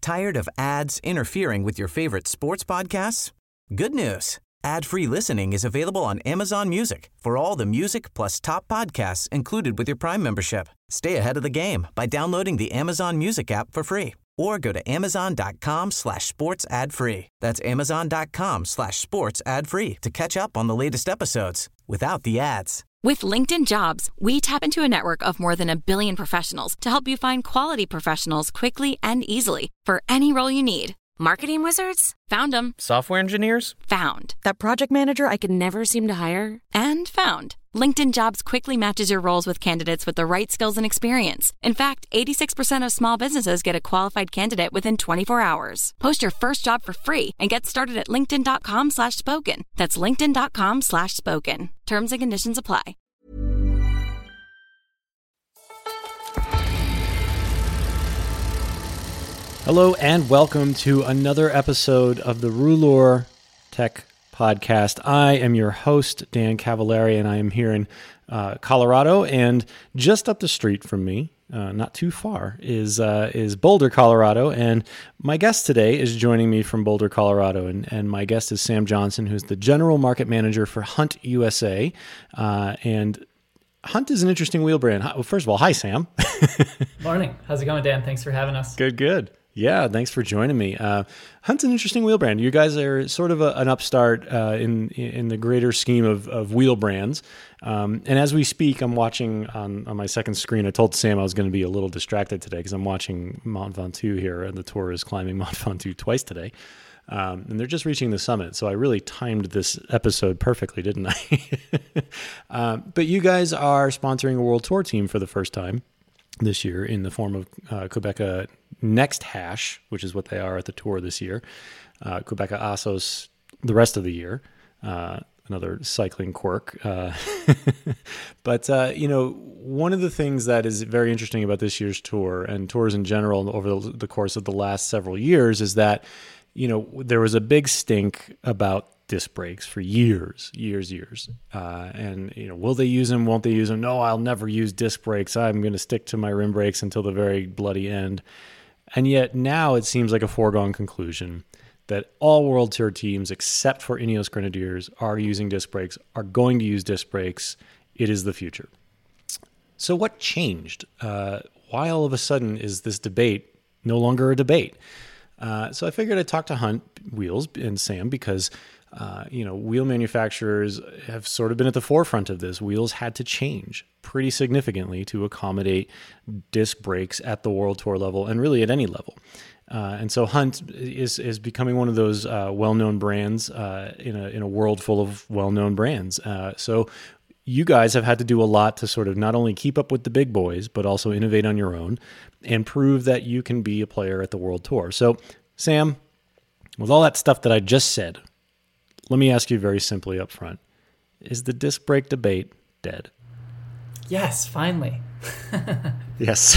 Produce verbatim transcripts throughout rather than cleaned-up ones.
Tired of ads interfering with your favorite sports podcasts? Good news. Ad-free listening is available on Amazon Music for all the music plus top podcasts included with your Prime membership. Stay ahead of the game by downloading the Amazon Music app for free or go to amazon.com slash sports ad free. That's amazon.com slash sports ad free to catch up on the latest episodes without the ads. With LinkedIn Jobs, we tap into a network of more than a billion professionals to help you find quality professionals quickly and easily for any role you need. Marketing wizards? Found them. Software engineers? Found. That project manager I could never seem to hire? And found. LinkedIn Jobs quickly matches your roles with candidates with the right skills and experience. In fact, eighty-six percent of small businesses get a qualified candidate within twenty-four hours. Post your first job for free and get started at linkedin.com slash spoken. That's linkedin.com slash spoken. Terms and conditions apply. Hello and welcome to another episode of the Rulor Tech Podcast. I am your host, Dan Cavallari, and I am here in uh, Colorado. And just up the street from me, uh, not too far, is uh, is Boulder, Colorado. And my guest today is joining me from Boulder, Colorado. And, and my guest is Sam Johnson, who's the General Market Manager for Hunt U S A. Uh, and Hunt is an interesting wheel brand. Well, first of all, hi, Sam. Morning. How's it going, Dan? Thanks for having us. Good, good. Yeah, thanks for joining me. Uh, Hunt's an interesting wheel brand. You guys are sort of a, an upstart uh, in in the greater scheme of, of wheel brands. Um, and as we speak, I'm watching on, on my second screen. I told Sam I was going to be a little distracted today because I'm watching Mont Ventoux here, and the tour is climbing Mont Ventoux twice today. Um, and they're just reaching the summit. So I really timed this episode perfectly, didn't I? um, but you guys are sponsoring a world tour team for the first time this year in the form of uh, Qhubeka Next Hash, which is what they are at the tour this year. Uh, Qhubeka Assos the rest of the year. Uh, another cycling quirk. Uh, but, uh, you know, one of the things that is very interesting about this year's tour and tours in general over the, the course of the last several years is that, you know, there was a big stink about disc brakes for years, years, years. Uh, and, you know, will they use them? Won't they use them? No, I'll never use disc brakes. I'm going to stick to my rim brakes until the very bloody end. And yet now it seems like a foregone conclusion that all World Tour teams, except for Ineos Grenadiers, are using disc brakes, are going to use disc brakes. It is the future. So what changed? Uh, why all of a sudden is this debate no longer a debate? Uh, so I figured I'd talk to Hunt Wheels and Sam because Uh, you know, wheel manufacturers have sort of been at the forefront of this. Wheels had to change pretty significantly to accommodate disc brakes at the World Tour level and really at any level. Uh, and so Hunt is is becoming one of those uh, well-known brands uh, in a in a world full of well-known brands. Uh, so you guys have had to do a lot to sort of not only keep up with the big boys, but also innovate on your own and prove that you can be a player at the World Tour. So, Sam, with all that stuff that I just said, let me ask you very simply up front. Is the disc brake debate dead? Yes, finally. Yes.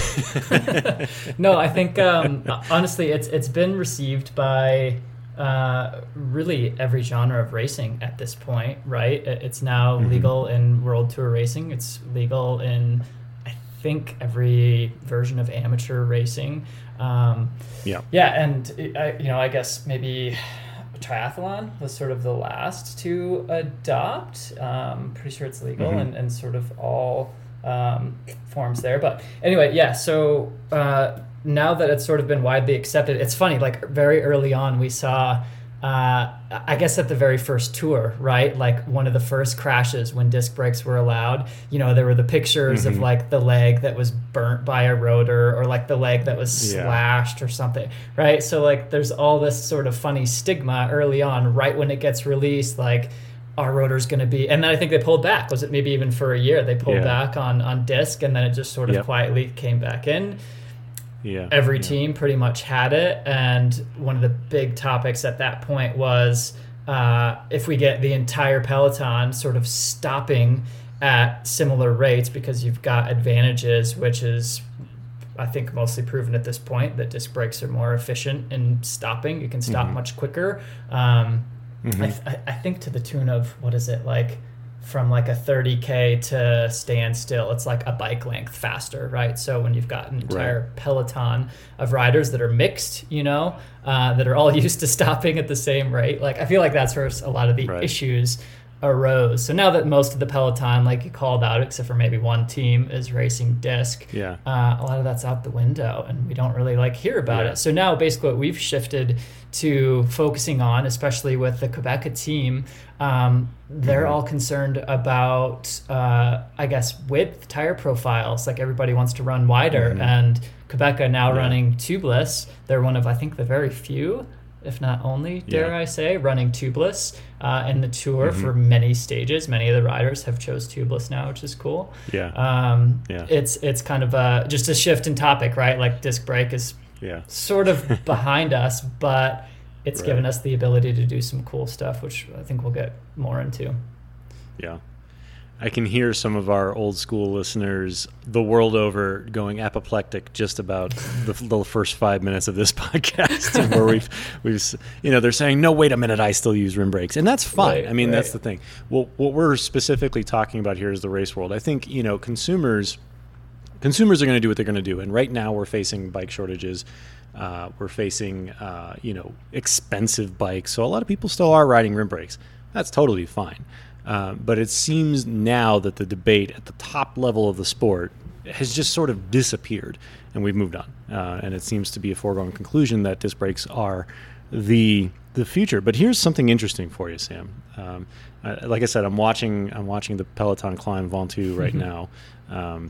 No, I think, um, honestly, it's it's been received by uh, really every genre of racing at this point, right? It's now mm-hmm. legal in World Tour racing. It's legal in, I think, every version of amateur racing. Um, yeah. Yeah, and, it, I, you know, I guess maybe triathlon was sort of the last to adopt. Um, pretty sure it's legal mm-hmm. and, and sort of all um, forms there. But anyway, yeah, so uh, now that it's sort of been widely accepted, it's funny, like very early on we saw, uh, I guess at the very first tour, right? Like one of the first crashes when disc brakes were allowed, you know, there were the pictures mm-hmm. of like the leg that was burnt by a rotor or like the leg that was yeah. slashed or something, right? So like there's all this sort of funny stigma early on, right when it gets released, like our rotor's going to be, and then I think they pulled back. Was it maybe even for a year? They pulled yeah. back on, on disc and then it just sort of yep. quietly came back in. Yeah, Every yeah. team pretty much had it. And one of the big topics at that point was uh, if we get the entire peloton sort of stopping at similar rates because you've got advantages, which is, I think, mostly proven at this point that disc brakes are more efficient in stopping. You can stop mm-hmm. much quicker. Um, mm-hmm. I, th- I think to the tune of, what is it, like from like a thirty K to stand still, it's like a bike length faster, right? So when you've got an entire Right. peloton of riders that are mixed, you know, uh, that are all used to stopping at the same rate, like I feel like that's where a lot of the Right. issues arose. So now that most of the peloton, like you called out, except for maybe one team, is racing disc, Yeah. uh, a lot of that's out the window, and we don't really like hear about Yeah. it. So now basically what we've shifted to focusing on, especially with the Qhubeka team, um, they're Mm-hmm. all concerned about, uh, I guess, width tire profiles. Like everybody wants to run wider, Mm-hmm. and Qhubeka now Yeah. running tubeless. They're one of, I think, the very few, if not only, dare Yeah. I say, running tubeless uh, in the tour Mm-hmm. for many stages. Many of the riders have chose tubeless now, which is cool. Yeah. Um, Yeah. It's it's kind of a just a shift in topic, right? Like disc brake is Yeah. sort of behind us, but it's Right. given us the ability to do some cool stuff, which I think we'll get more into. Yeah. I can hear some of our old school listeners the world over going apoplectic just about the, the first five minutes of this podcast, where we've, we've, you know, they're saying, no, wait a minute, I still use rim brakes. And that's fine. Right, I mean, right. that's the thing. Well, what we're specifically talking about here is the race world. I think, you know, consumers, consumers are going to do what they're going to do. And right now we're facing bike shortages. Uh, we're facing, uh, you know, expensive bikes. So a lot of people still are riding rim brakes. That's totally fine. Uh, but it seems now that the debate at the top level of the sport has just sort of disappeared, and we've moved on. Uh, and it seems to be a foregone conclusion that disc brakes are the the future. But here's something interesting for you, Sam. Um, I, like I said, I'm watching I'm watching the Peloton climb Ventoux right now, um,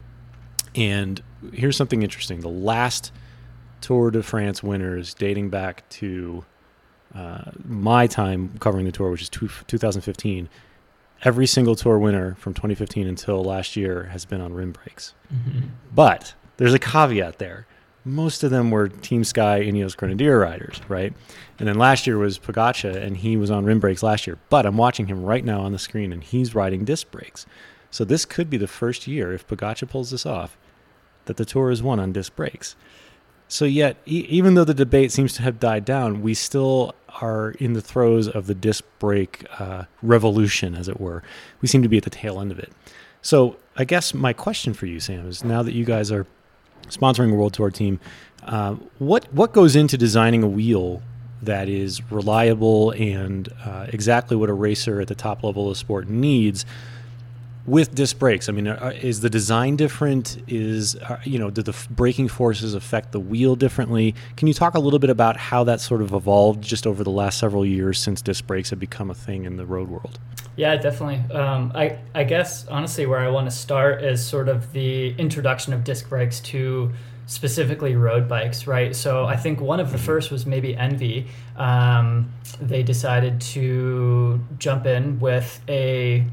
and here's something interesting. The last Tour de France winners, dating back to uh, my time covering the tour, which is two, twenty fifteen. Every single tour winner from twenty fifteen until last year has been on rim brakes. Mm-hmm. But there's a caveat there. Most of them were Team Sky Ineos Grenadier riders, right? And then last year was Pogačar, and he was on rim brakes last year. But I'm watching him right now on the screen, and he's riding disc brakes. So this could be the first year, if Pogačar pulls this off, that the Tour is won on disc brakes. So yet, e- even though the debate seems to have died down, we still are in the throes of the disc brake uh, revolution, as it were. We seem to be at the tail end of it. So I guess my question for you, Sam, is now that you guys are sponsoring a World Tour team, uh, what what goes into designing a wheel that is reliable and uh, exactly what a racer at the top level of sport needs with disc brakes? I mean, are, is the design different? Is, uh, you know, do the f- braking forces affect the wheel differently? Can you talk a little bit about how that sort of evolved just over the last several years since disc brakes have become a thing in the road world? Yeah, definitely. Um, I, I guess, honestly, where I want to start is sort of the introduction of disc brakes to specifically road bikes, right? So I think one of the first was maybe Envy. Um, they decided to jump in with a...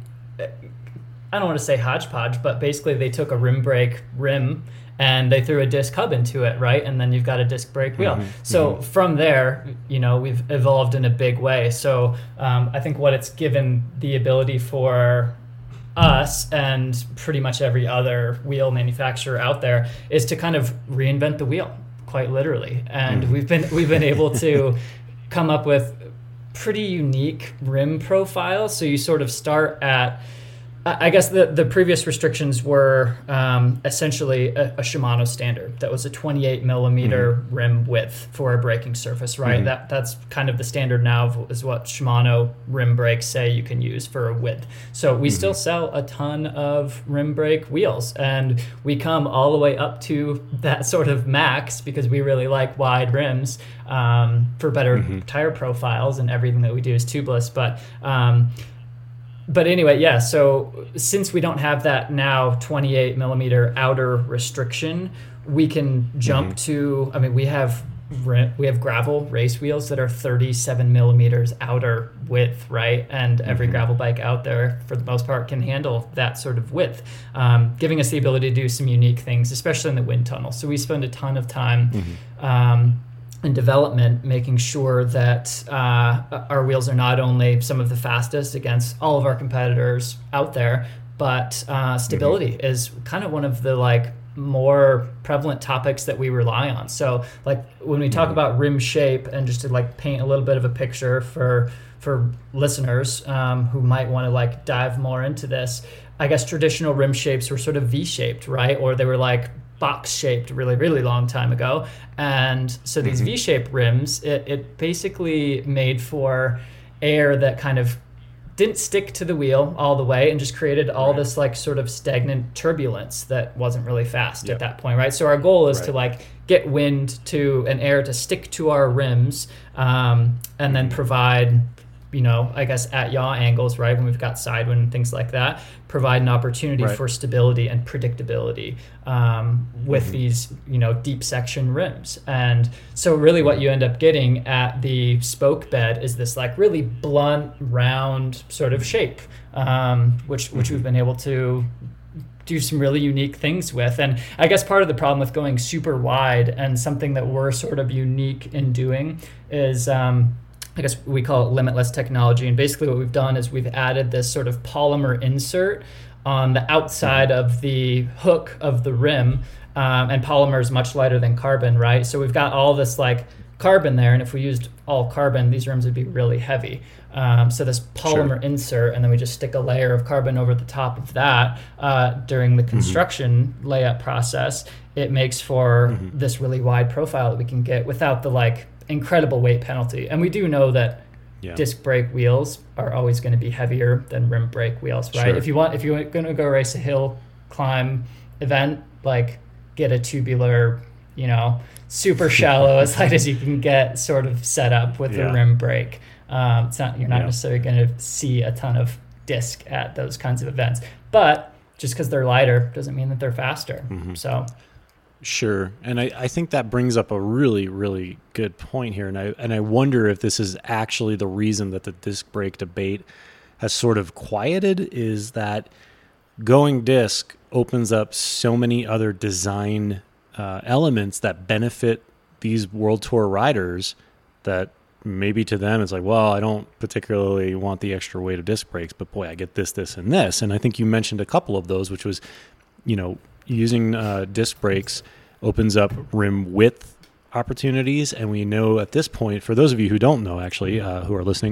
I don't want to say hodgepodge, but basically they took a rim brake rim and they threw a disc hub into it, right? And then you've got a disc brake wheel. Mm-hmm. So Mm-hmm. from there, you know, we've evolved in a big way. So um, I think what it's given the ability for us and pretty much every other wheel manufacturer out there is to kind of reinvent the wheel, quite literally. And Mm-hmm. we've been we've been able to come up with pretty unique rim profiles. So you sort of start at, I guess the, the previous restrictions were um, essentially a, a Shimano standard that was a twenty-eight millimeter mm-hmm. rim width for a braking surface, right? Mm-hmm. That That's kind of the standard now, is what Shimano rim brakes say you can use for a width. So we mm-hmm. still sell a ton of rim brake wheels, and we come all the way up to that sort of max because we really like wide rims um, for better mm-hmm. tire profiles, and everything that we do is tubeless. But um, But anyway, yeah, so since we don't have that now twenty-eight millimeter outer restriction, we can jump mm-hmm. to, I mean, we have we have gravel race wheels that are thirty-seven millimeters outer width, right? And every mm-hmm. gravel bike out there, for the most part, can handle that sort of width, um, giving us the ability to do some unique things, especially in the wind tunnel. So we spend a ton of time mm-hmm. um, in development, making sure that uh, our wheels are not only some of the fastest against all of our competitors out there, but uh, stability mm-hmm. is kind of one of the like more prevalent topics that we rely on. So like when we talk mm-hmm. about rim shape, and just to like paint a little bit of a picture for for listeners um, who might want to like dive more into this, I guess traditional rim shapes were sort of V-shaped, right? Or they were like box-shaped really, really long time ago. And so these mm-hmm. V-shaped rims, it, it basically made for air that kind of didn't stick to the wheel all the way and just created all right. this like sort of stagnant turbulence that wasn't really fast yep. at that point, right? So our goal is right. to like get wind to and air to stick to our rims um, and then provide, you know, I guess at yaw angles, right? When we've got side wind and things like that, provide an opportunity right. for stability and predictability um, with mm-hmm. these, you know, deep section rims. And so really what you end up getting at the spoke bed is this like really blunt, round sort of shape, um, which, which mm-hmm. we've been able to do some really unique things with. And I guess part of the problem with going super wide, and something that we're sort of unique in doing, is um, I guess we call it limitless technology. And basically what we've done is we've added this sort of polymer insert on the outside of the hook of the rim. Um, and polymer is much lighter than carbon, right? So we've got all this like carbon there. And if we used all carbon, these rims would be really heavy. Um, so this polymer sure. insert, and then we just stick a layer of carbon over the top of that uh, during the construction mm-hmm. layup process. It makes for mm-hmm. this really wide profile that we can get without the like incredible weight penalty. And we do know that yeah. disc brake wheels are always going to be heavier than rim brake wheels, right? Sure. If you want, if you're going to go race a hill climb event, like get a tubular, you know, super shallow, as light as you can get, sort of set up with yeah. a rim brake. Um, it's not, you're not yeah. necessarily going to see a ton of disc at those kinds of events, but just because they're lighter doesn't mean that they're faster. Mm-hmm. So. Sure. And I, I think that brings up a really, really good point here. And I and I wonder if this is actually the reason that the disc brake debate has sort of quieted, is that going disc opens up so many other design uh, elements that benefit these World Tour riders, that maybe to them it's like, well, I don't particularly want the extra weight of disc brakes, but boy, I get this, this, and this. And I think you mentioned a couple of those, which was, you know, using uh, disc brakes opens up rim width opportunities. And we know at this point, for those of you who don't know, actually, uh, who are listening,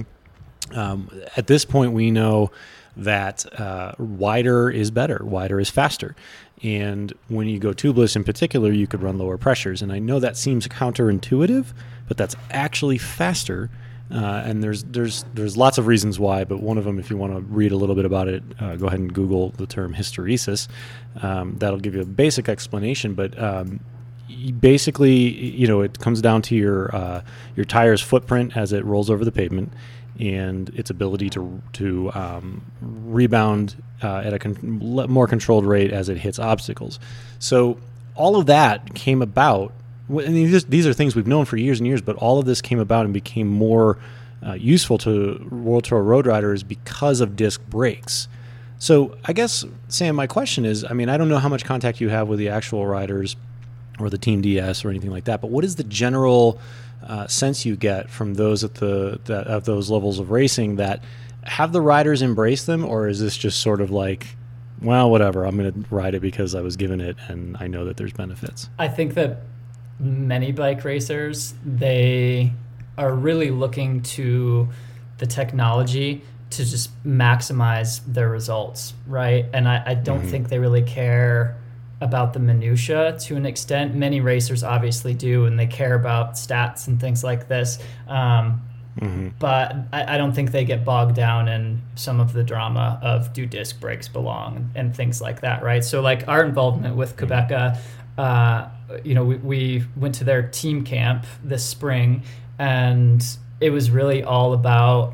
um, at this point, we know that uh, wider is better, wider is faster. And when you go tubeless in particular, you could run lower pressures. And I know that seems counterintuitive, but that's actually faster. Uh, and there's there's there's lots of reasons why, but one of them, if you want to read a little bit about it, uh, go ahead and Google the term hysteresis. Um, that'll give you a basic explanation. But um, basically, you know, it comes down to your uh, your tire's footprint as it rolls over the pavement, and its ability to to um, rebound uh, at a con- more controlled rate as it hits obstacles. So all of that came about. And these, these are things we've known for years and years, but all of this came about and became more uh, useful to World Tour road riders because of disc brakes. So I guess, Sam, my question is, I mean, I don't know how much contact you have with the actual riders or the Team D S or anything like that, but what is the general uh, sense you get from those at the, the at those levels of racing? That have the riders embrace them, or is this just sort of like, well, whatever, I'm going to ride it because I was given it and I know that there's benefits? I think that many bike racers, they are really looking to the technology to just maximize their results, right? And I, I don't mm-hmm. think they really care about the minutia to an extent. Many racers obviously do, and they care about stats and things like this. Um, mm-hmm. But I, I don't think they get bogged down in some of the drama of do disc brakes belong and things like that, right? So like our involvement with Qhubeka, uh, you know, we, we went to their team camp this spring, and it was really all about,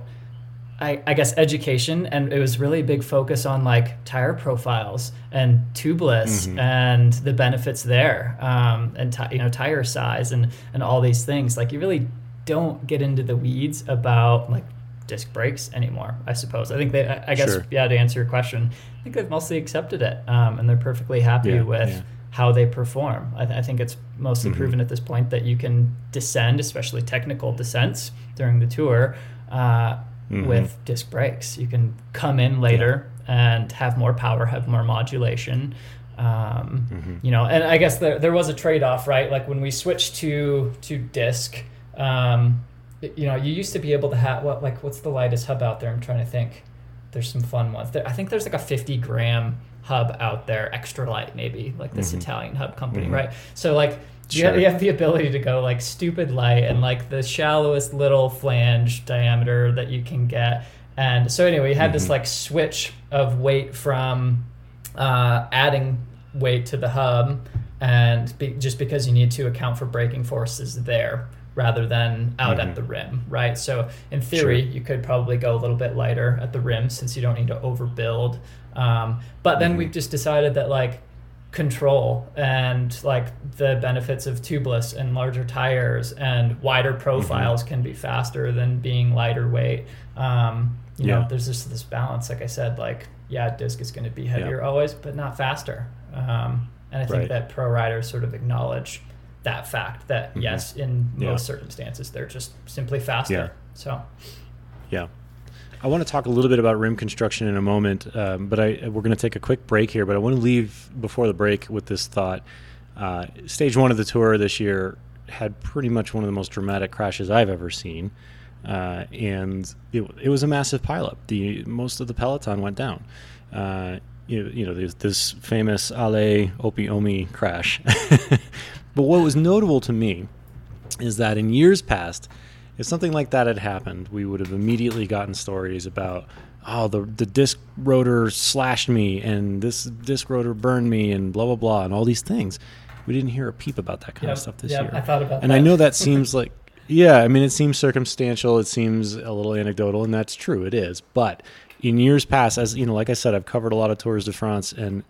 I, I guess, education. And it was really a big focus on like tire profiles and tubeless mm-hmm. and the benefits there, um, and, t- you know, tire size and, and all these things. Like you really don't get into the weeds about like disc brakes anymore, I suppose. I think they, I, I guess, sure. yeah, to answer your question, I think they've mostly accepted it, um, and they're perfectly happy yeah, with yeah. how they perform. I, th- I think it's mostly mm-hmm. proven at this point that you can descend, especially technical descents during the tour, uh, mm-hmm. with disc brakes. You can come in later yeah. and have more power, have more modulation, Um, mm-hmm. You know, and I guess there there was a trade-off, right? Like when we switched to to disc, um, you know, you used to be able to have what like what's the lightest hub out there? I'm trying to think. There's some fun ones. There, I think there's like a fifty gram hub out there, extra light maybe, like this mm-hmm. Italian hub company, mm-hmm. right? So like you, sure. have, you have the ability to go like stupid light and like the shallowest little flange diameter that you can get. And so anyway, you had mm-hmm. this like switch of weight from uh, adding weight to the hub, and be, just because you need to account for braking forces there rather than out mm-hmm. at the rim, right? So in theory, sure. you could probably go a little bit lighter at the rim since you don't need to overbuild. Um, but then mm-hmm. we've just decided that like control and like the benefits of tubeless and larger tires and wider profiles mm-hmm. can be faster than being lighter weight. Um, you yeah. know, there's just this balance, like I said, like, yeah, disc is going to be heavier yeah. always, but not faster. Um, and I think right. that pro riders sort of acknowledge that fact that mm-hmm. yes, in yeah. most circumstances, they're just simply faster. Yeah. So, yeah. I want to talk a little bit about rim construction in a moment, um, but I, we're going to take a quick break here. But I want to leave before the break with this thought. Uh, stage one of the Tour this year had pretty much one of the most dramatic crashes I've ever seen. Uh, and it, it was a massive pileup. The most of the peloton went down. Uh, you, you know, this, this famous Ale Opie Omi crash. But what was notable to me is that in years past, if something like that had happened, we would have immediately gotten stories about, oh, the the disc rotor slashed me, and this disc rotor burned me, and blah blah blah, and all these things. We didn't hear a peep about that kind yep, of stuff this yep, year. I thought about and that. I know that seems like. Yeah, I mean, it seems circumstantial. It seems a little anecdotal, and that's true. It is. But in years past, as you know, like I said, I've covered a lot of Tours de France, and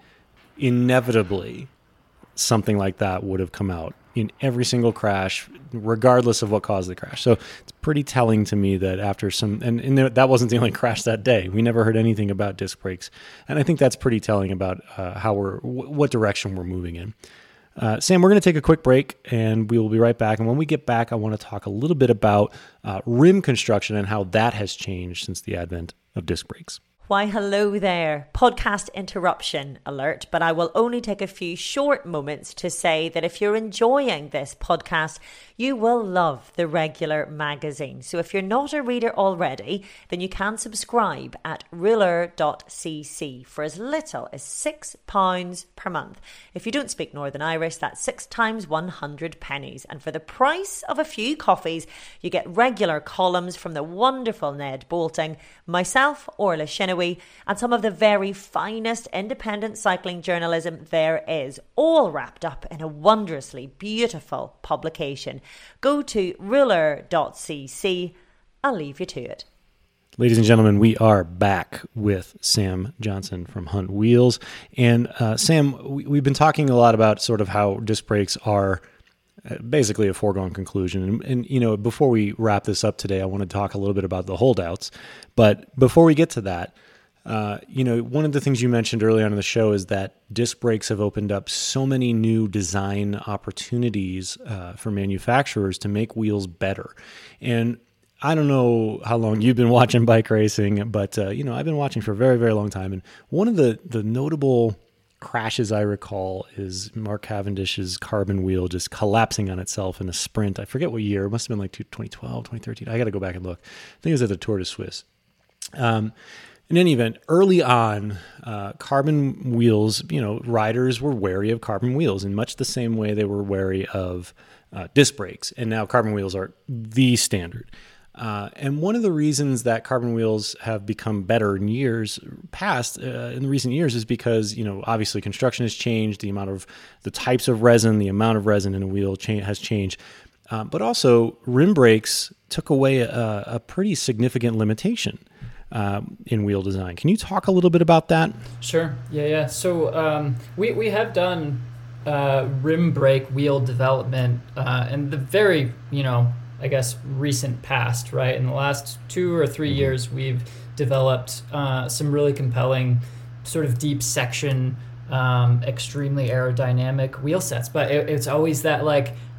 inevitably something like that would have come out in every single crash, regardless of what caused the crash. So it's pretty telling to me that after some, and, and that wasn't the only crash that day. We never heard anything about disc brakes. And I think that's pretty telling about uh, how we're, w- what direction we're moving in. Uh, Sam, we're going to take a quick break, and we will be right back. And when we get back, I want to talk a little bit about uh, rim construction and how that has changed since the advent of disc brakes. Why, hello there. Podcast interruption alert, but I will only take a few short moments to say that if you're enjoying this podcast, you will love the regular magazine. So if you're not a reader already, then you can subscribe at ruler dot c c for as little as six pounds per month. If you don't speak Northern Irish, that's six times one hundred pennies. And for the price of a few coffees, you get regular columns from the wonderful Ned Bolting, myself, Orla Shinaway, and some of the very finest independent cycling journalism there is, all wrapped up in a wondrously beautiful publication. Go to ruler dot c c. I'll leave you to it. Ladies and gentlemen, we are back with Sam Johnson from Hunt Wheels. And uh, Sam, we, we've been talking a lot about sort of how disc brakes are basically a foregone conclusion. And, and, you know, before we wrap this up today, I want to talk a little bit about the holdouts. But before we get to that, Uh, you know, one of the things you mentioned early on in the show is that disc brakes have opened up so many new design opportunities uh, for manufacturers to make wheels better. And I don't know how long you've been watching bike racing, but, uh, you know, I've been watching for a very, very long time. And one of the, the notable crashes I recall is Mark Cavendish's carbon wheel just collapsing on itself in a sprint. I forget what year. It must have been like twenty twelve, twenty thirteen. I got to go back and look. I think it was at the Tour de Suisse. Um, In any event, early on, uh, carbon wheels, you know, riders were wary of carbon wheels in much the same way they were wary of uh, disc brakes. And now carbon wheels are the standard. Uh, and one of the reasons that carbon wheels have become better in years past, uh, in recent years, is because, you know, obviously construction has changed, the amount of, the types of resin, the amount of resin in a wheel cha- has changed. Uh, but also, rim brakes took away a, a pretty significant limitation Uh, in wheel design. Can you talk a little bit about that? Sure. Yeah, yeah. So um, we, we have done uh, rim brake wheel development uh, in the very, you know, I guess recent past, right? In the last two or three mm-hmm. years, we've developed uh, some really compelling sort of deep section, um, extremely aerodynamic wheel sets. But it, it's always that like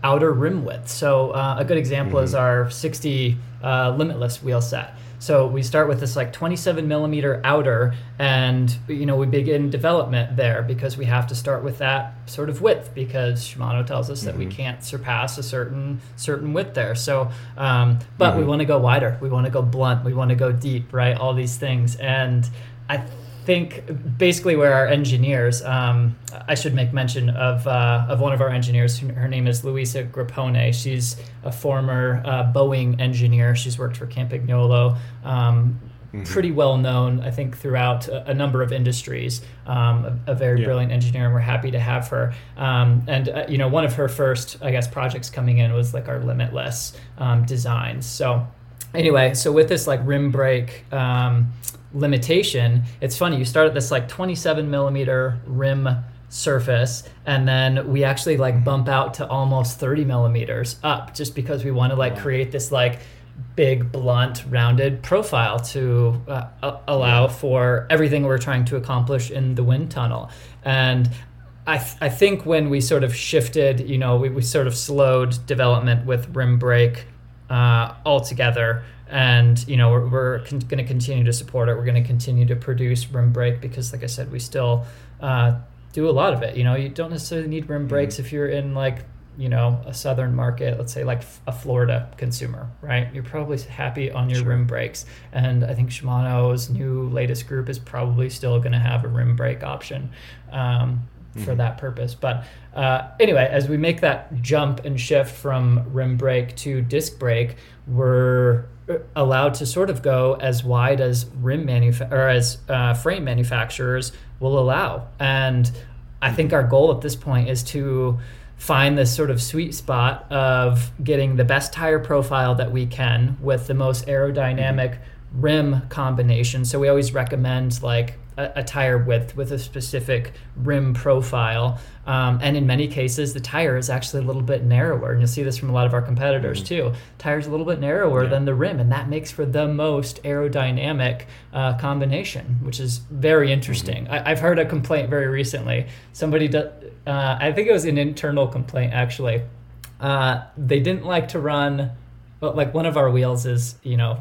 outer rim width. So uh, a good example Mm-hmm. is our sixty uh, Limitless wheel set. So we start with this like twenty-seven millimeter outer, and you know we begin development there because we have to start with that sort of width because Shimano tells us that Mm-hmm. we can't surpass a certain certain width there. So, um, but Mm-hmm. we want to go wider, we want to go blunt, we want to go deep, right? All these things, and I think basically where our engineers, um, I should make mention of uh, of one of our engineers. Her name is Luisa Grappone. She's a former uh, Boeing engineer. She's worked for Campagnolo. Um, mm-hmm. Pretty well known, I think, throughout a, a number of industries. Um, a, a very yeah. brilliant engineer, and we're happy to have her. Um, and uh, you know, one of her first, I guess, projects coming in was like our Limitless um, designs. So anyway, so with this like rim brake um, limitation, it's funny, you start at this like twenty-seven millimeter rim surface, and then we actually like bump out to almost thirty millimeters up just because we want to like create this like big blunt rounded profile to uh, allow for everything we're trying to accomplish in the wind tunnel. And I, th- I think when we sort of shifted, you know, we, we sort of slowed development with rim brake uh, altogether. And, you know, we're, we're con- going to continue to support it. We're going to continue to produce rim brake because, like I said, we still uh, do a lot of it. You know, you don't necessarily need rim brakes if you're in, like, you know, a southern market, let's say like a Florida consumer, right? You're probably happy on your sure. rim brakes. And I think Shimano's new latest group is probably still going to have a rim brake option um, for mm-hmm. that purpose. But uh, anyway, as we make that jump and shift from rim brake to disc brake, we're allowed to sort of go as wide as rim manufa- or as uh, frame manufacturers will allow. And I think our goal at this point is to find this sort of sweet spot of getting the best tire profile that we can with the most aerodynamic mm-hmm. rim combination. So we always recommend like a, a tire width with a specific rim profile. Um, and in many cases, the tire is actually a little bit narrower. And you'll see this from a lot of our competitors mm-hmm. too. Tire's a little bit narrower yeah. than the rim, and that makes for the most aerodynamic uh, combination, which is very interesting. Mm-hmm. I, I've heard a complaint very recently. Somebody, do, uh, I think it was an internal complaint actually. Uh, they didn't like to run, well, like one of our wheels is, you know,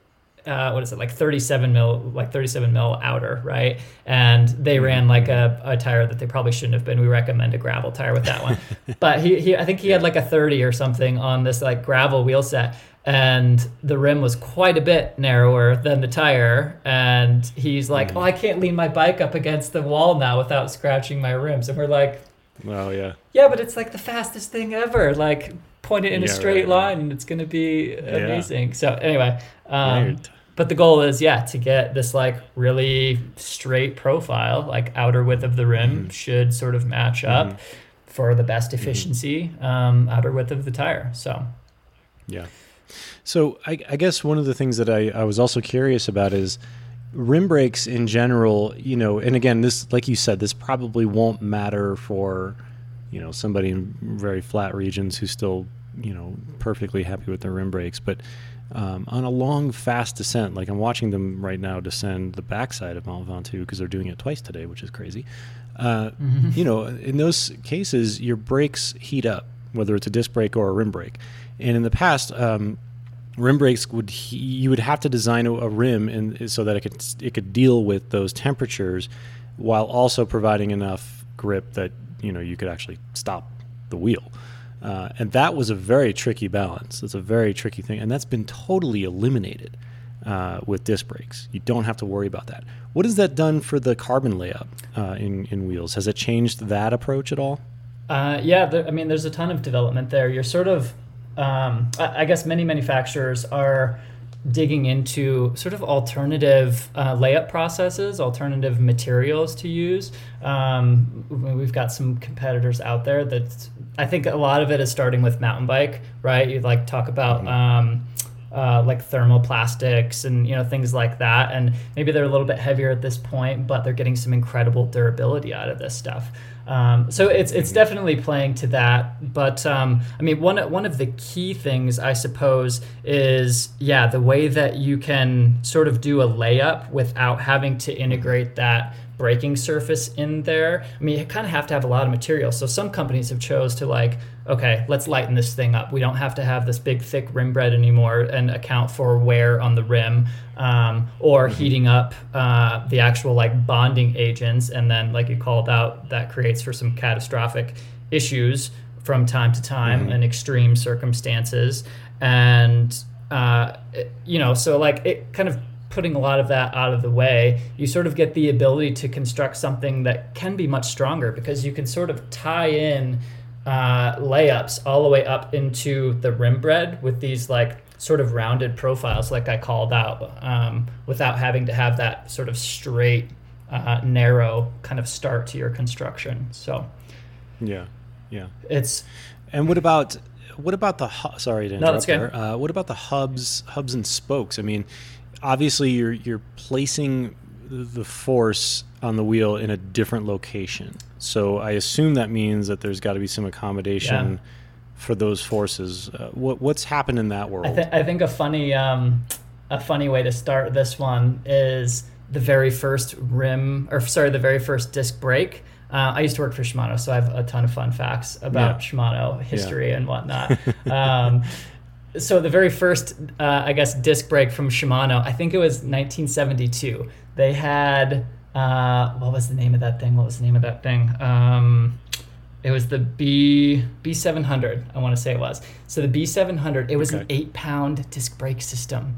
Uh, what is it, like thirty-seven mil, like thirty-seven mil outer, right? And they ran like a, a tire that they probably shouldn't have been. We recommend a gravel tire with that one. But he, he, I think he had like a thirty or something on this like gravel wheel set, and the rim was quite a bit narrower than the tire. And he's like, oh, I can't lean my bike up against the wall now without scratching my rims. And we're like, oh yeah, yeah, but it's like the fastest thing ever. Like point it in yeah, a straight right, line, right. and it's going to be amazing. Yeah. So anyway, um, right. But the goal is, yeah, to get this like really straight profile, like outer width of the rim mm-hmm. should sort of match up mm-hmm. for the best efficiency, mm-hmm. um, outer width of the tire. So, yeah. So I, I guess one of the things that I, I was also curious about is rim brakes in general, you know, and again, this, like you said, this probably won't matter for, you know, somebody in very flat regions who's still, you know, perfectly happy with their rim brakes, but Um, on a long, fast descent, like I'm watching them right now descend the backside of Mont Ventoux because they're doing it twice today, which is crazy. Uh, mm-hmm. You know, in those cases, your brakes heat up, whether it's a disc brake or a rim brake. And in the past, um, rim brakes would he- you would have to design a, a rim and so that it could it could deal with those temperatures, while also providing enough grip that you know you could actually stop the wheel. Uh, and that was a very tricky balance. It's a very tricky thing. And that's been totally eliminated uh, with disc brakes. You don't have to worry about that. What has that done for the carbon layup uh, in, in wheels? Has it changed that approach at all? Uh, yeah, there, I mean, there's a ton of development there. You're sort of, um, I, I guess many manufacturers are digging into sort of alternative uh, layup processes, alternative materials to use. Um, we've got some competitors out there that I think a lot of it is starting with mountain bike, right? You like talk about mm-hmm. um, uh, like thermoplastics and you know things like that, and maybe they're a little bit heavier at this point, but they're getting some incredible durability out of this stuff. Um, so it's it's definitely playing to that. But um, I mean, one one of the key things I suppose is yeah the way that you can sort of do a layup without having to integrate that braking surface in there. I mean, you kind of have to have a lot of material. So some companies have chose to like, okay, let's lighten this thing up. We don't have to have this big thick rim bread anymore and account for wear on the rim, um, or mm-hmm. heating up uh, the actual like bonding agents. And then like you called out, that creates for some catastrophic issues from time to time mm-hmm. in extreme circumstances. And, uh, it, you know, so like it kind of putting a lot of that out of the way, you sort of get the ability to construct something that can be much stronger because you can sort of tie in uh, layups all the way up into the rim bread with these like sort of rounded profiles like I called out, um, without having to have that sort of straight, uh, narrow kind of start to your construction. So yeah, yeah. It's and what about what about the hu- sorry to interrupt no, that's good. there. Uh, what about the hubs, hubs and spokes? I mean, obviously you're you're placing the force on the wheel in a different location. So I assume that means that there's got to be some accommodation yeah. for those forces. Uh, what what's happened in that world? I, th- I think a funny um, a funny way to start this one is the very first rim, or sorry, the very first disc brake. Uh, I used to work for Shimano, so I have a ton of fun facts about yeah. Shimano history yeah. and whatnot. um, So the very first, uh, I guess, disc brake from Shimano, I think it was nineteen seventy-two. They had, uh, what was the name of that thing? What was the name of that thing? Um, it was the B B seven hundred, I want to say it was. So the B seven hundred, it was okay. an eight-pound disc brake system.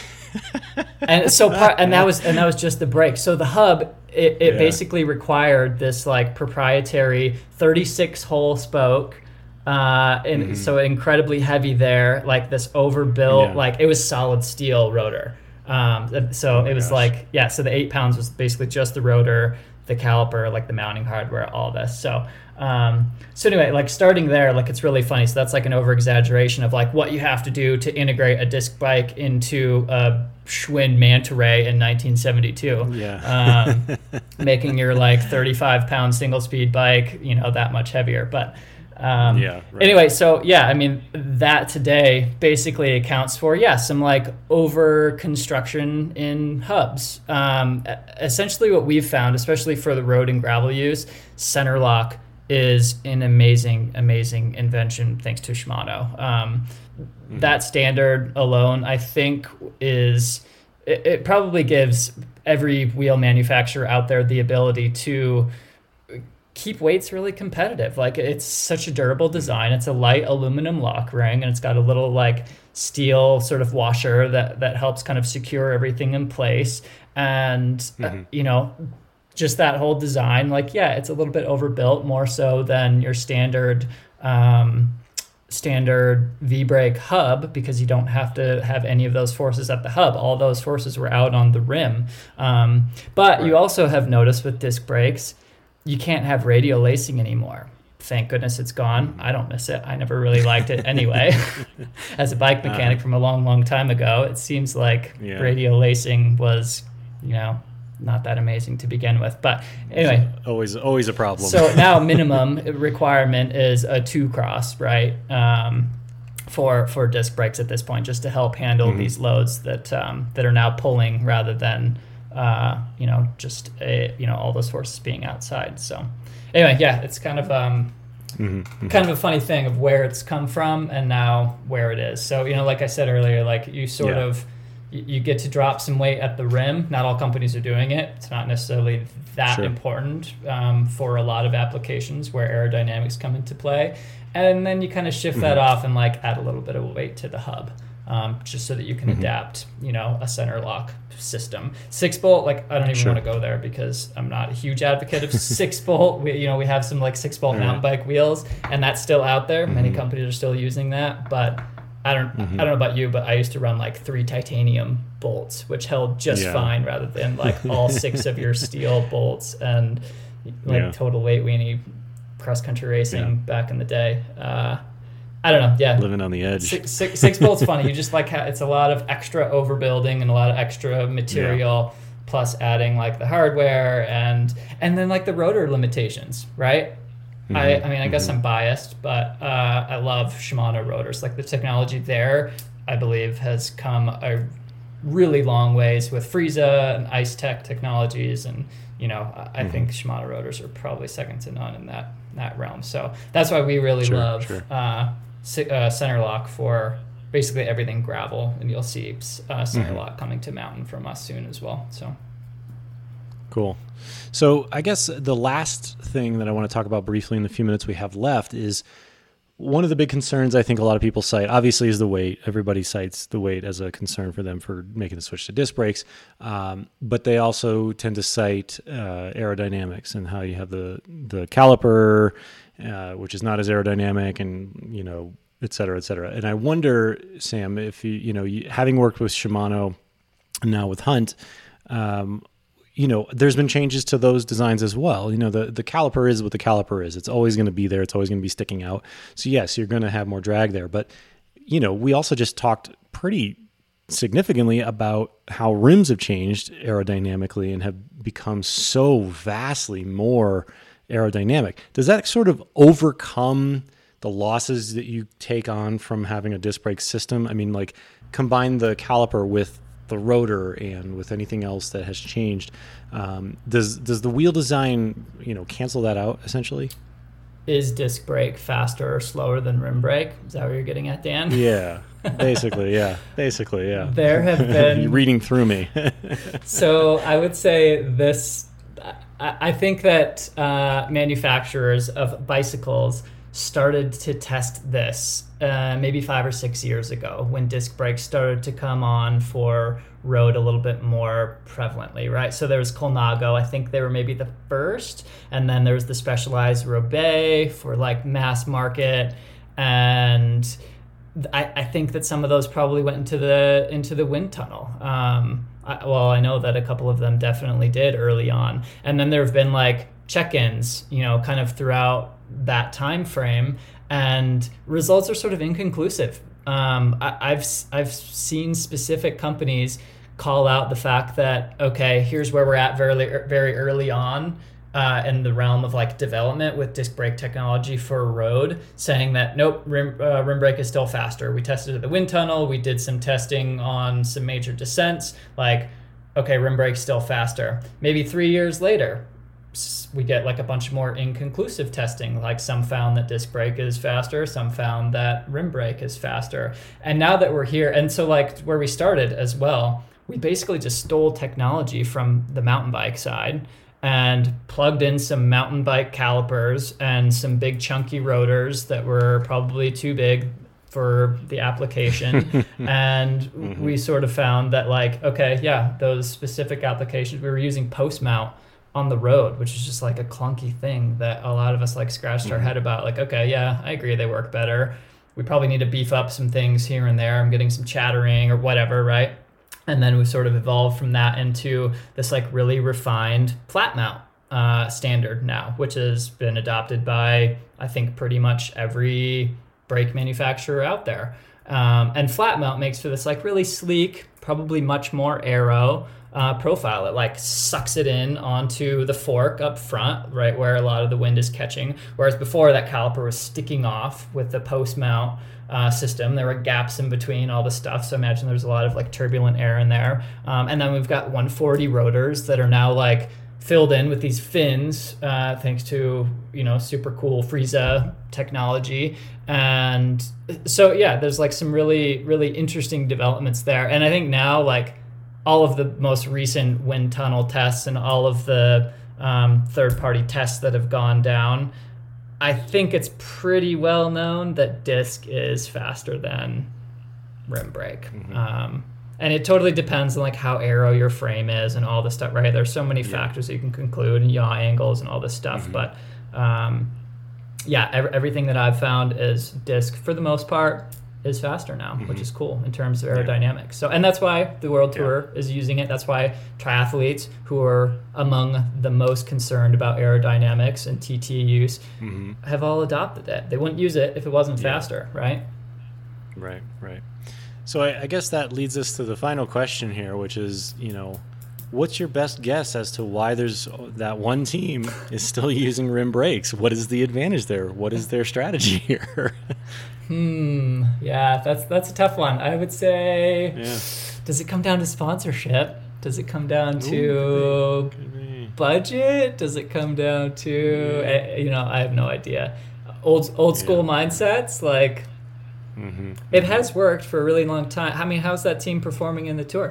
and so part, and that was and that was just the brake. So the hub, it, it yeah. basically required this like proprietary thirty-six hole spoke. Uh, and mm-hmm. so incredibly heavy there, like this overbuilt, yeah. like it was solid steel rotor. Um, so oh it was gosh. like, yeah, so the eight pounds was basically just the rotor, the caliper, like the mounting hardware, all this. So, um, so anyway, like starting there, like it's really funny. So that's like an over exaggeration of like what you have to do to integrate a disc bike into a Schwinn Manta Ray in nineteen seventy-two. Yeah. um, making your like thirty-five pound single speed bike, you know, that much heavier. But, Um, yeah, right. Anyway, so yeah, I mean, that today basically accounts for, yeah, some like over construction in hubs. Um, essentially what we've found, especially for the road and gravel use, center lock is an amazing, amazing invention thanks to Shimano. Um, mm-hmm. That standard alone, I think is, it, it probably gives every wheel manufacturer out there the ability to keep weights really competitive. Like it's such a durable design. It's a light aluminum lock ring, and it's got a little like steel sort of washer that that helps kind of secure everything in place. And mm-hmm. uh, you know, just that whole design, like yeah, it's a little bit overbuilt, more so than your standard um, standard V-brake hub, because you don't have to have any of those forces at the hub. All those forces were out on the rim. Um, but right. you also have noticed with disc brakes, you can't have radial lacing anymore. Thank goodness it's gone. I don't miss it. I never really liked it anyway. As a bike mechanic uh, from a long, long time ago, it seems like yeah. radial lacing was, you know, not that amazing to begin with. But anyway. It's always, always a problem. So now minimum requirement is a two cross, right? Um, for for disc brakes at this point, just to help handle mm-hmm. these loads that um, that are now pulling rather than Uh, you know, just a, you know, all those forces being outside. So anyway, yeah, it's kind of um, mm-hmm, mm-hmm. kind of a funny thing of where it's come from and now where it is. So, you know, like I said earlier, like you sort yeah. of you, you get to drop some weight at the rim. Not all companies are doing it. It's not necessarily that sure. important um, for a lot of applications where aerodynamics come into play. And then you kind of shift mm-hmm. that off and like add a little bit of weight to the hub. Um, just so that you can mm-hmm. adapt, you know, a center lock system. Six bolt, like I don't even sure. want to go there because I'm not a huge advocate of six bolt. We, you know, we have some like six bolt mm-hmm. mountain bike wheels, and that's still out there. Mm-hmm. Many companies are still using that, but I don't, mm-hmm. I don't know about you, but I used to run like three titanium bolts, which held just yeah. fine, rather than like all six of your steel bolts and like yeah. total weight weenie cross country racing yeah. back in the day. Uh, I don't know. Yeah, living on the edge. Six, six, six bolts funny. You just like ha- it's a lot of extra overbuilding and a lot of extra material, yeah. plus adding like the hardware and and then like the rotor limitations, right? Mm-hmm. I I mean I guess mm-hmm. I'm biased, but uh, I love Shimano rotors. Like the technology there, I believe, has come a really long ways with Frieza and Ice Tech technologies, and you know, I, I mm-hmm. think Shimano rotors are probably second to none in that that realm. So that's why we really sure, love sure. Uh, uh, center lock for basically everything gravel, and you'll see uh, center mm-hmm. lock coming to mountain from us soon as well. So cool. So I guess the last thing that I want to talk about briefly in the few minutes we have left is one of the big concerns I think a lot of people cite, obviously, is the weight. Everybody cites the weight as a concern for them for making the switch to disc brakes. Um, but they also tend to cite uh, aerodynamics and how you have the, the caliper, uh, which is not as aerodynamic, and, you know, et cetera, et cetera. And I wonder, Sam, if you, you know, you, having worked with Shimano and now with Hunt, um, you know, there's been changes to those designs as well. You know, the, the caliper is what the caliper is. It's always going to be there. It's always going to be sticking out. So yes, you're going to have more drag there. But, you know, we also just talked pretty significantly about how rims have changed aerodynamically and have become so vastly more aerodynamic. Does that sort of overcome the losses that you take on from having a disc brake system? I mean, like, combine the caliper with the rotor and with anything else that has changed. Um, does does the wheel design, you know, cancel that out essentially? Is disc brake faster or slower than rim brake? Is that what you're getting at, Dan? Yeah, basically, yeah, basically, yeah. There have been You're reading through me. So I would say this. I, I think that uh, manufacturers of bicycles started to test this uh, maybe five or six years ago when disc brakes started to come on for road a little bit more prevalently, right? So there was Colnago, I think they were maybe the first, and then there was the Specialized Roubaix for like mass market, and I, I think that some of those probably went into the into the wind tunnel. Um, I, well, I know that a couple of them definitely did early on, and then there have been like check-ins, you know, kind of throughout that time frame, and results are sort of inconclusive. Um, I, I've I've seen specific companies call out the fact that, okay, here's where we're at very very early on uh, in the realm of like development with disc brake technology for road, saying that nope, rim, uh, rim brake is still faster. We tested at the wind tunnel. We did some testing on some major descents. Like, okay, rim brake's still faster. Maybe three years later, we get like a bunch more inconclusive testing. Like some found that disc brake is faster, some found that rim brake is faster. And now that we're here, and so like where we started as well, we basically just stole technology from the mountain bike side and plugged in some mountain bike calipers and some big chunky rotors that were probably too big for the application. And mm-hmm. we sort of found that like, okay, yeah, those specific applications, we were using post mount on the road, which is just like a clunky thing that a lot of us like scratched mm-hmm. our head about. Like, okay, yeah, I agree, they work better. We probably need to beef up some things here and there. I'm getting some chattering or whatever, right? And then we sort of evolved from that into this like really refined flat mount uh, standard now, which has been adopted by, I think, pretty much every brake manufacturer out there. Um, and flat mount makes for this like really sleek, probably much more aero uh, profile. It like sucks it in onto the fork up front, right where a lot of the wind is catching. Whereas before, that caliper was sticking off with the post mount uh, system. There were gaps in between all the stuff. So imagine there's a lot of like turbulent air in there. Um, and then we've got one forty rotors that are now like filled in with these fins, uh, thanks to, you know, super cool Frieza technology. And so, yeah, there's like some really, really interesting developments there. And I think now, like, all of the most recent wind tunnel tests and all of the um, third-party tests that have gone down, I think it's pretty well known that disc is faster than rim brake. Mm-hmm. Um, and it totally depends on like how aero your frame is and all this stuff, right? There's so many yeah. factors that you can conclude, and yaw angles and all this stuff. Mm-hmm. But um, yeah, ev- everything that I've found is disc for the most part is faster now, mm-hmm. which is cool in terms of aerodynamics. Yeah. So, and that's why the World Tour yeah. is using it. That's why triathletes who are among the most concerned about aerodynamics and T T use mm-hmm. have all adopted it. They wouldn't use it if it wasn't yeah. faster, right? Right, right. So I, I guess that leads us to the final question here, which is, you know, what's your best guess as to why there's that one team is still using rim brakes? What is the advantage there? What is their strategy here? Hmm. Yeah, that's that's a tough one. I would say yeah. Does it come down to sponsorship? Does it come down to Ooh, could be, could be. budget? Does it come down to, yeah. you know, I have no idea. Old old school yeah. mindsets, like, mm-hmm. it has worked for a really long time. I mean, how's that team performing in the Tour?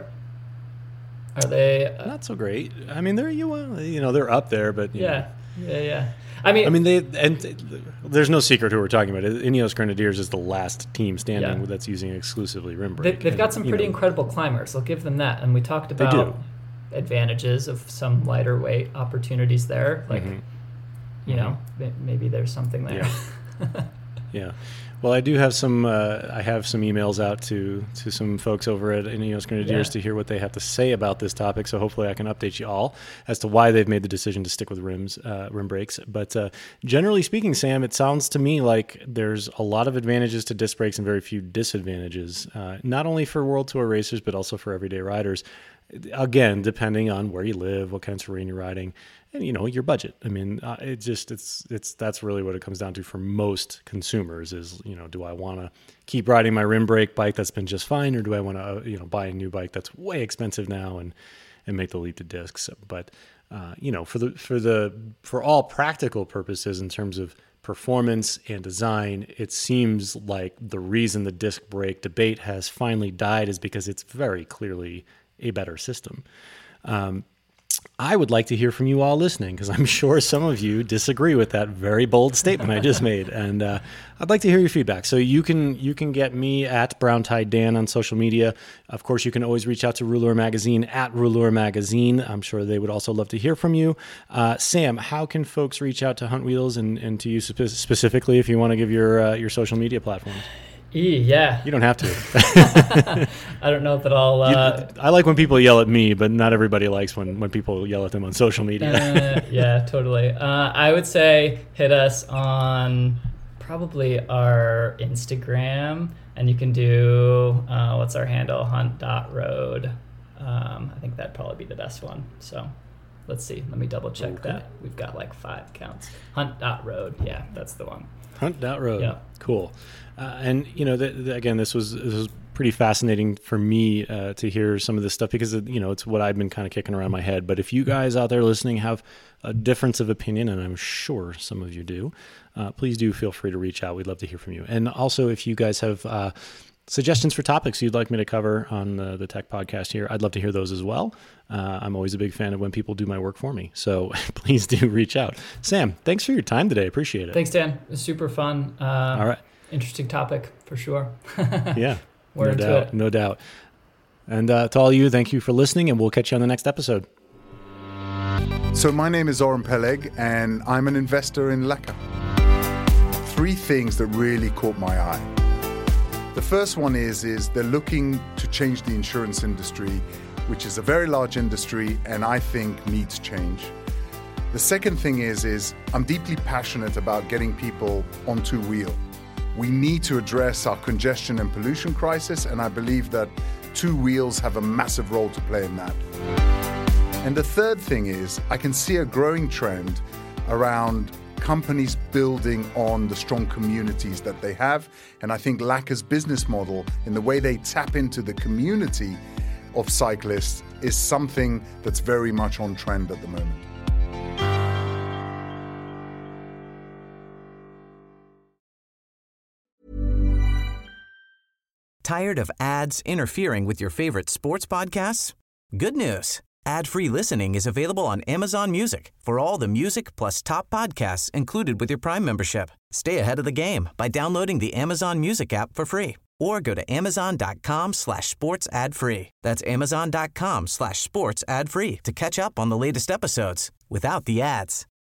Are they uh, not so great? I mean, they're you you know they're up there, but yeah, know. yeah, yeah. I mean, I mean, they and there's no secret who we're talking about. Ineos Grenadiers is the last team standing yeah. that's using exclusively rim brake. They, they've and, got some pretty know, incredible climbers. I'll give them that. And we talked about advantages of some lighter weight opportunities there. Like, mm-hmm. you mm-hmm. know, maybe there's something there. Yeah. yeah. Well, I do have some. Uh, I have some emails out to to some folks over at Ineos Grenadiers yeah. to hear what they have to say about this topic. So hopefully, I can update you all as to why they've made the decision to stick with rims, uh, rim brakes. But uh, generally speaking, Sam, it sounds to me like there's a lot of advantages to disc brakes and very few disadvantages. Uh, not only for World Tour racers, but also for everyday riders. Again, depending on where you live, what kind of terrain you're riding, and you know your budget. I mean, uh, it just it's it's that's really what it comes down to for most consumers. Is you know, do I want to keep riding my rim brake bike that's been just fine, or do I want to uh, you know buy a new bike that's way expensive now and and make the leap to discs? But uh, you know, for the for the for all practical purposes, in terms of performance and design, it seems like the reason the disc brake debate has finally died is because it's very clearly a better system. Um, I would like to hear from you all listening, because I'm sure some of you disagree with that very bold statement I just made, and uh, I'd like to hear your feedback. So you can you can get me at Brown Tie Dan on social media. Of course, you can always reach out to Rouleur Magazine at Rouleur Magazine. I'm sure they would also love to hear from you. Uh, Sam, how can folks reach out to Hunt Wheels and, and to you spe- specifically if you want to give your uh, your social media platforms? E, yeah. You don't have to. I don't know that I'll... Uh, you, I like when people yell at me, but not everybody likes when, when people yell at them on social media. uh, yeah, totally. Uh, I would say hit us on probably our Instagram, and you can do, uh, what's our handle? hunt dot road. Um, I think that'd probably be the best one. So let's see. Let me double check okay. that. We've got like five accounts. hunt dot road. Yeah, that's the one. hunt dot road. Yeah. Cool. Uh, and, you know, the, the, again, this was, this was pretty fascinating for me uh, to hear some of this stuff because, you know, it's what I've been kind of kicking around my head. But if you guys out there listening have a difference of opinion, and I'm sure some of you do, uh, please do feel free to reach out. We'd love to hear from you. And also, if you guys have uh, suggestions for topics you'd like me to cover on the, the Tech Podcast here, I'd love to hear those as well. Uh, I'm always a big fan of when people do my work for me. So please do reach out. Sam, thanks for your time today. I appreciate it. Thanks, Dan. It was super fun. Um, All right. Interesting topic for sure. Yeah, We're no into doubt, it. no doubt. And uh, to all you, thank you for listening, and we'll catch you on the next episode. So my name is Oren Peleg, and I'm an investor in Laka. Three things that really caught my eye. The first one is, is they're looking to change the insurance industry, which is a very large industry and I think needs change. The second thing is, is I'm deeply passionate about getting people on two wheel. We need to address our congestion and pollution crisis, and I believe that two wheels have a massive role to play in that. And the third thing is, I can see a growing trend around companies building on the strong communities that they have, and I think Laka's business model, in the way they tap into the community of cyclists, is something that's very much on trend at the moment. Tired of ads interfering with your favorite sports podcasts? Good news. Ad-free listening is available on Amazon Music for all the music plus top podcasts included with your Prime membership. Stay ahead of the game by downloading the Amazon Music app for free or go to amazon.com slash sports ad free. That's amazon.com slash sports ad free to catch up on the latest episodes without the ads.